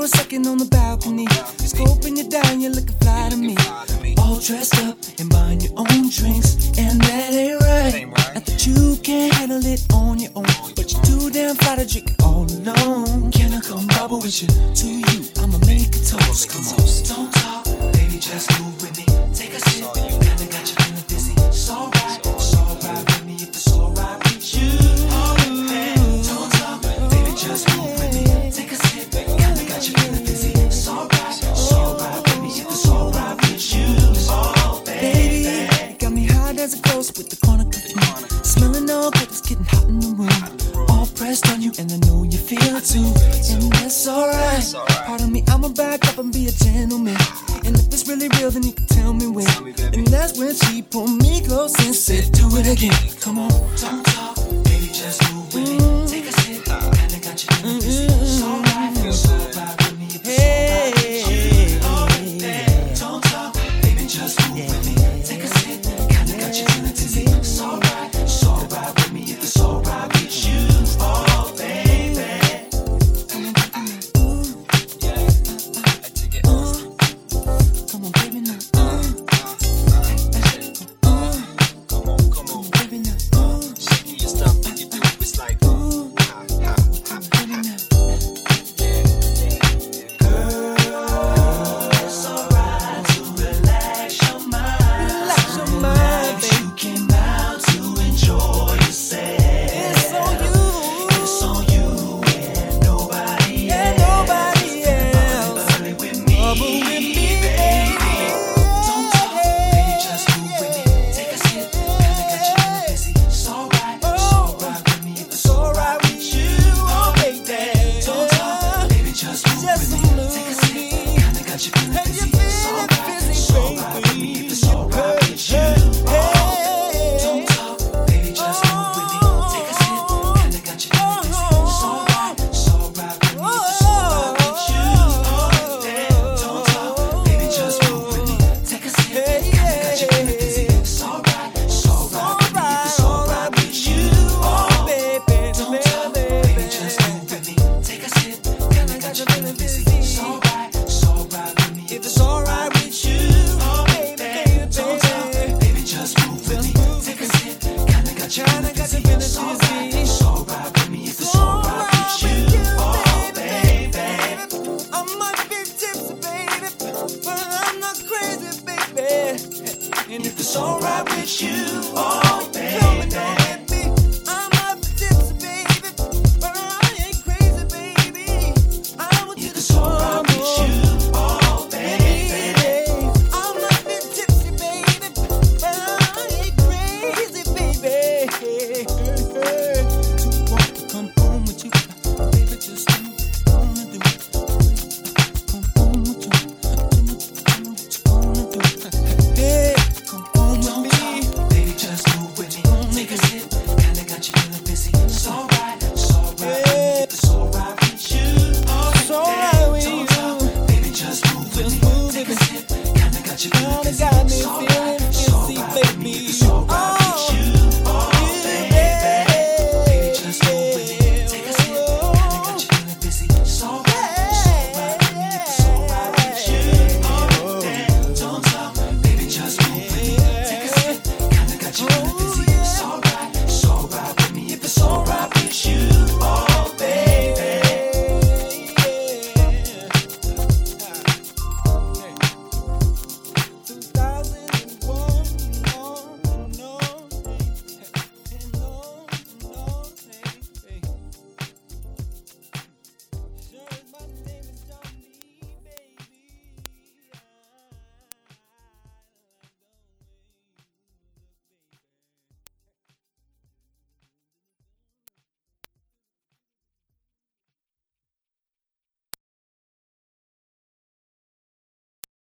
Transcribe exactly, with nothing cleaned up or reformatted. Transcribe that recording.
a second on the balcony. Scoping you down, you're looking fly to me. All dressed up and buying your own drinks, and that ain't right. Not that you can't handle it on your own, but you're too damn fly to drink it all alone. Can I come bubble with you? To you, I'ma make a toast. Come on, don't talk, baby, just move with me. Take a sip, kinda got you feeling dizzy. It's alright, it's alright with me if it's alright with you. Don't talk, baby, just move with me. Take a sip, kinda got you feeling dizzy. It's alright, it's alright with me if it's alright with you. Oh, baby, you got me high as a ghost with the corner of smelling all good, it's getting hot in the room. All pressed on you, and I know you feel it too. And that's alright. Pardon me, I'ma back up and be a gentleman. And if it's really real, then you can tell me when. And that's when she pulled me close and said, do it again. Come on, don't talk, baby, just move with me. Take a sip, kinda got you feeling dizzy. It's alright, it's alright with me. It's alright with you. Don't talk, baby, just move with me. Take a sip, kinda got you feeling dizzy. It's alright, it's alright with me if it's alright with you. Oh, baby. Come on, baby, now. Ooh. Yeah, I dig it. Ooh. Come on, baby, now. Ooh. Come on, come on, baby, now. Ooh. Shaking your stuff when you do it, it's like ooh. Ha, ha, ha, baby, now. Yeah, yeah. Girl, it's alright to relax your mind. Relax your mind, baby. You came out to enjoy yourself. It's on you. It's on you and nobody else. Nobody else. Bubble with me, bubble with me, baby. Don't talk, baby, just move with me. Take a sip, kinda got you feeling dizzy. It's alright, it's alright with me if it's alright with you. Oh, baby, don't talk, baby, just move with me. Take a sip, kinda got you feeling dizzy. It's alright, it's alright with me if it's alright with you. Oh, don't talk, baby, just move with me. Take a sip, kinda got you feeling dizzy. It's alright, it's alright with me if it's alright with you. Oh, don't talk, baby, just move with me. Take a sip, kinda got you feeling dizzy. It's alright, it's alright with me if it's alright with you. Oh, baby, don't talk, baby, just move with me. Take a sip, kinda got you feeling dizzy. It's alright, it's alright with me if it's alright with you. Oh, baby, don't talk, baby, just move with me. Take a sip, kinda got you feeling dizzy. It's alright.